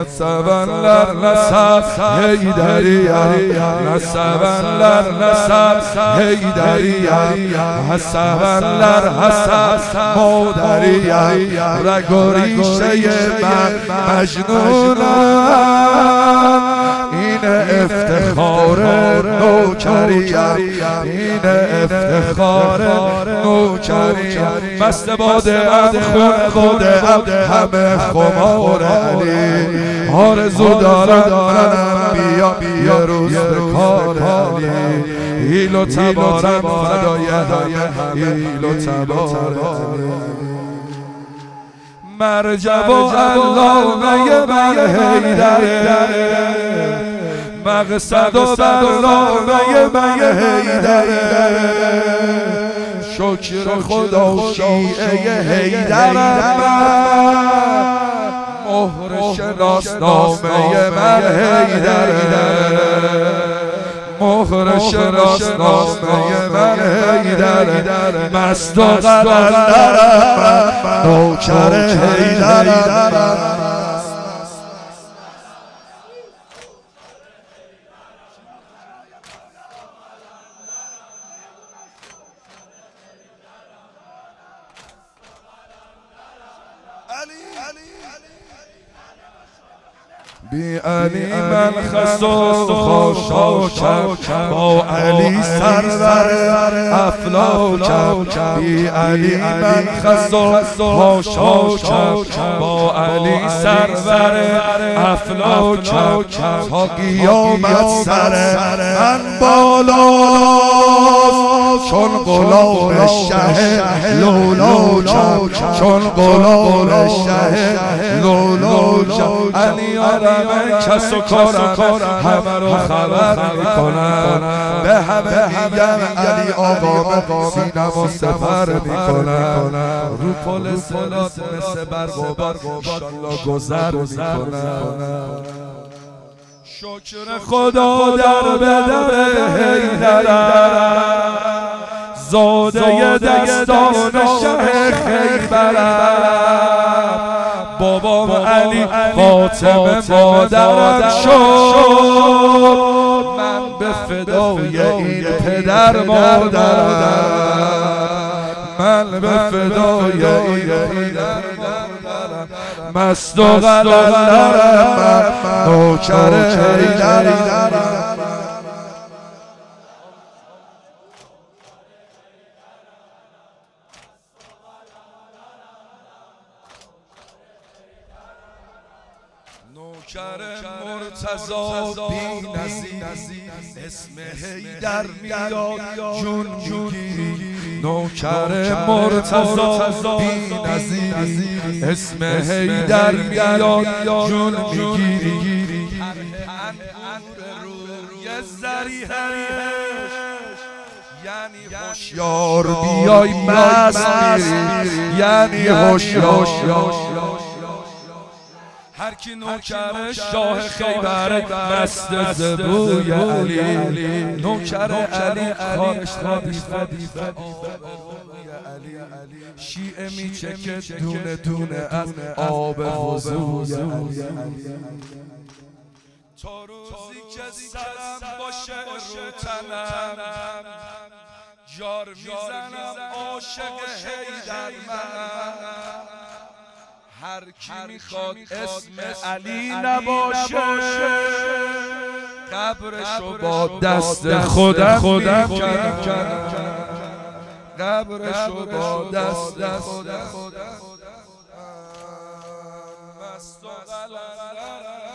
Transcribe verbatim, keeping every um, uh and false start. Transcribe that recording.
sevenler nasab Heyderiya, ne sevenler nasab Heyderiya, sevenler hasab Moderiya, رگوریشه من مجنونم این افتخار نوکریم، این افتخار نوکریم. مست باده ام خونه باده ام همه خمار علی، آرزو دارم منم بیا یه روز به کار علی. ایل و تبارم فدای همه ایل و تبار علی. مرجب و علامه من حیدره، مقصد و برنامه من حیدره. شکر خدا شیعه حیدرم من، مهر شناسنامه من حیدره، مهر شناسنامه من حیدره. مست و قلندرم من، نوکر حیدرم. بی علی من خس و خاشاکم، با علی سرور افلاکم. بی علی من خس و خاشاکم، با علی سرور افلاکم. تا قیامت سر من بالاست، چون غلام شه لولاکم، چون غلام شه لولاکم. علی آرم کس و کارم همه رو خبر میکنم، به همه میگم علی آقا سینم و سفر میکنم. رو پل صلات مثل برق و بار انشالله گذر میکنم. شکر خدا در بدر حیدرم، زاده دستان شه خیبرم. بابام علی فاطمه مادرم شد، من به فدای این پدر مادرم، من به فدای این پدر مادرم. مست و قلندرم من، نوکر حیدرم. نوکر مرتضی بی نظیر، اسم حیدر میاد جون میگیری. نوکر مرتضی بی نظیر، اسم حیدر میاد جون میگیری. روی زریحش یعنی هوشیار بیای مست میری، یعنی هوشیار. هر کی نوکر شاه خیبر مست زبوی علی، نوکر علی خواهش ردیفه شیعه میچکه دونه دونه از آب وضوی علی. تا روزی که سرم باشه رو تنم، جار میزنم عاشق حیدر منم. هر کی میخواد اسم علی نباشه، قبرشو با دست خودم میکنم، قبرشو با دست خودم. مست و قلندرم